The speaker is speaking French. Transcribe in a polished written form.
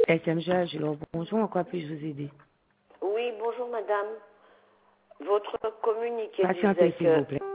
SMG Agilor, bonjour, en quoi puis-je vous aider? Oui, bonjour madame. Votre communiqué Patientez disait s'il vous que... plaît.